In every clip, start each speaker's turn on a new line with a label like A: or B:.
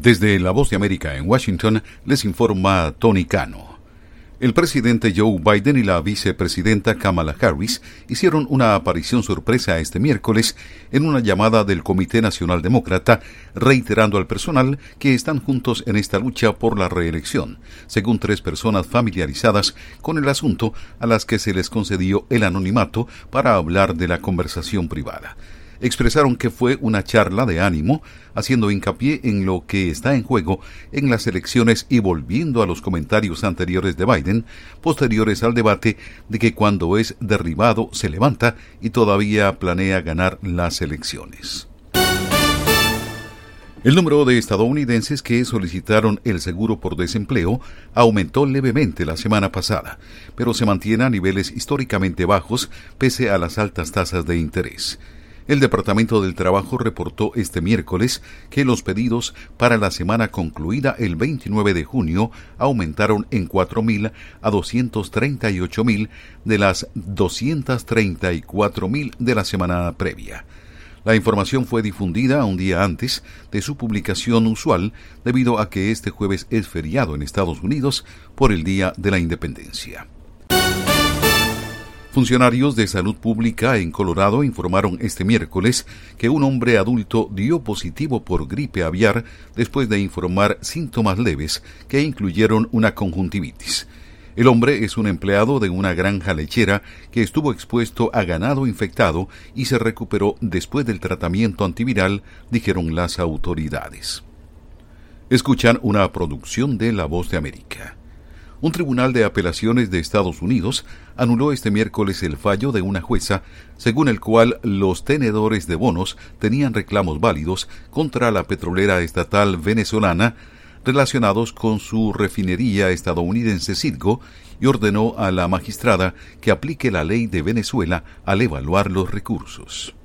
A: Desde La Voz de América en Washington, les informa Tony Cano. El presidente Joe Biden y la vicepresidenta Kamala Harris hicieron una aparición sorpresa este miércoles en una llamada del Comité Nacional Demócrata, reiterando al personal que están juntos en esta lucha por la reelección, según 3 personas familiarizadas con el asunto a las que se les concedió el anonimato para hablar de la conversación privada. Expresaron que fue una charla de ánimo, haciendo hincapié en lo que está en juego en las elecciones y volviendo a los comentarios anteriores de Biden, posteriores al debate de que cuando es derribado se levanta y todavía planea ganar las elecciones. El número de estadounidenses que solicitaron el seguro por desempleo aumentó levemente la semana pasada, pero se mantiene a niveles históricamente bajos pese a las altas tasas de interés. El Departamento del Trabajo reportó este miércoles que los pedidos para la semana concluida el 29 de junio aumentaron en 4.000 a 238.000 de las 234.000 de la semana previa. La información fue difundida un día antes de su publicación usual debido a que este jueves es feriado en Estados Unidos por el Día de la Independencia. Funcionarios de salud pública en Colorado informaron este miércoles que un hombre adulto dio positivo por gripe aviar después de informar síntomas leves que incluyeron una conjuntivitis. El hombre es un empleado de una granja lechera que estuvo expuesto a ganado infectado y se recuperó después del tratamiento antiviral, dijeron las autoridades. Escuchan una producción de La Voz de América. Un tribunal de apelaciones de Estados Unidos anuló este miércoles el fallo de una jueza, según el cual los tenedores de bonos tenían reclamos válidos contra la petrolera estatal venezolana relacionados con su refinería estadounidense Citgo, y ordenó a la magistrada que aplique la ley de Venezuela al evaluar los recursos.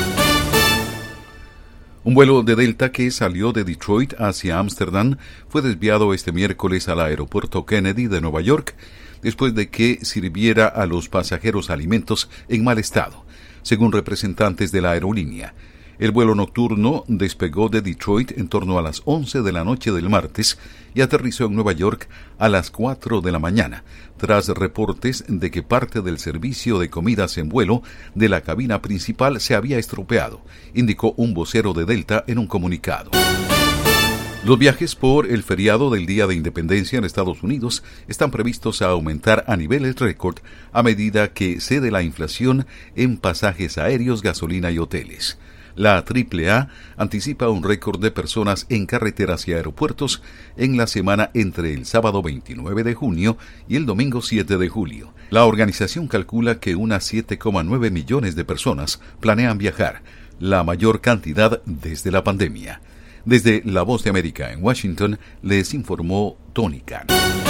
A: Un vuelo de Delta que salió de Detroit hacia Ámsterdam fue desviado este miércoles al aeropuerto Kennedy de Nueva York después de que sirviera a los pasajeros alimentos en mal estado, según representantes de la aerolínea. El vuelo nocturno despegó de Detroit en torno a las 11 de la noche del martes y aterrizó en Nueva York a las 4 de la mañana, tras reportes de que parte del servicio de comidas en vuelo de la cabina principal se había estropeado, indicó un vocero de Delta en un comunicado. Los viajes por el feriado del Día de Independencia en Estados Unidos están previstos a aumentar a niveles récord a medida que cede la inflación en pasajes aéreos, gasolina y hoteles. La AAA anticipa un récord de personas en carreteras y aeropuertos en la semana entre el sábado 29 de junio y el domingo 7 de julio. La organización calcula que unas 7,9 millones de personas planean viajar, la mayor cantidad desde la pandemia. Desde La Voz de América en Washington, les informó Tony Cano.